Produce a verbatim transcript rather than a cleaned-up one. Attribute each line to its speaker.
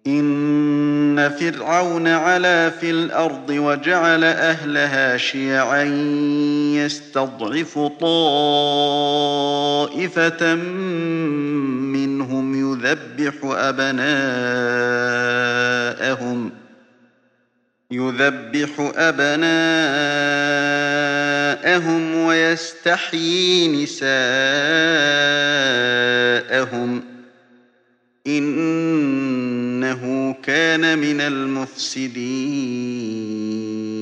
Speaker 1: إن فرعون علا في الأرض وجعل أهلها شيعا يستضعف طائفة منهم يذبح أبناءهم يذبح أبناءهم ويستحيي نساءهم إنه كان من المفسدين